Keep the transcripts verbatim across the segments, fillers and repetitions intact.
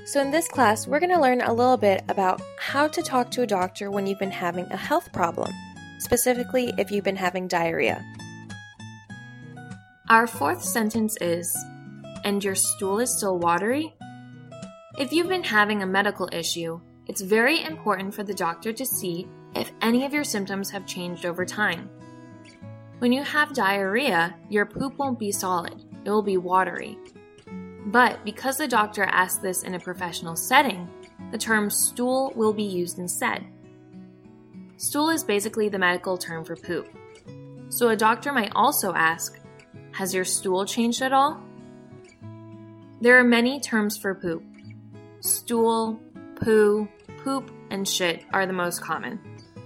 So in this class, we're going to learn a little bit about how to talk to a doctor when you've been having a health problem, specifically if you've been having diarrhea. Our fourth sentence is, "And your stool is still watery?" If you've been having a medical issue, it's very important for the doctor to see if any of your symptoms have changed over time. When you have diarrhea, your poop won't be solid, it will be watery. But because the doctor asked this in a professional setting, the term stool will be used instead. Stool is basically the medical term for poop. So a doctor might also ask, "Has your stool changed at all?" There are many terms for poop. Stool, poo, poop, and shit are the most common.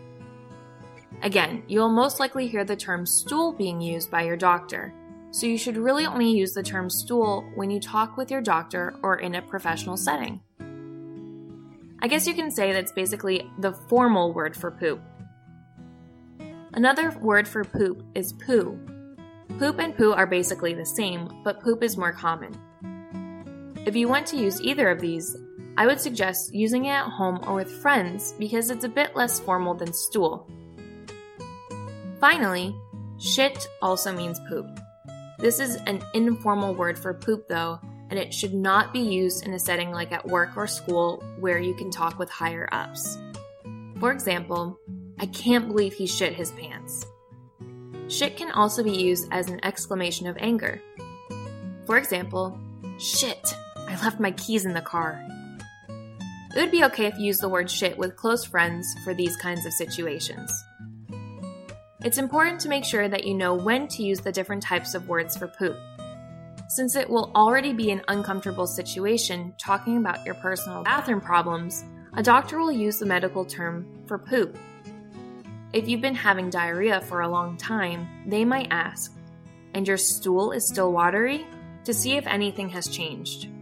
Again, you'll most likely hear the term stool being used by your doctor, so you should really only use the term stool when you talk with your doctor or in a professional setting. I guess you can say that's basically the formal word for poop. Another word for poop is poo. Poop and poo are basically the same, but poop is more common. If you want to use either of these, I would suggest using it at home or with friends because it's a bit less formal than stool. Finally, shit also means poop. This is an informal word for poop though, and it should not be used in a setting like at work or school where you can talk with higher ups. For example, "I can't believe he shit his pants." Shit can also be used as an exclamation of anger. For example, "Shit, I left my keys in the car." It would be okay if you use the word shit with close friends for these kinds of situations. It's important to make sure that you know when to use the different types of words for poop. Since it will already be an uncomfortable situation talking about your personal bathroom problems, a doctor will use the medical term for poop. If you've been having diarrhea for a long time, they might ask, "And your stool is still watery?" to see if anything has changed.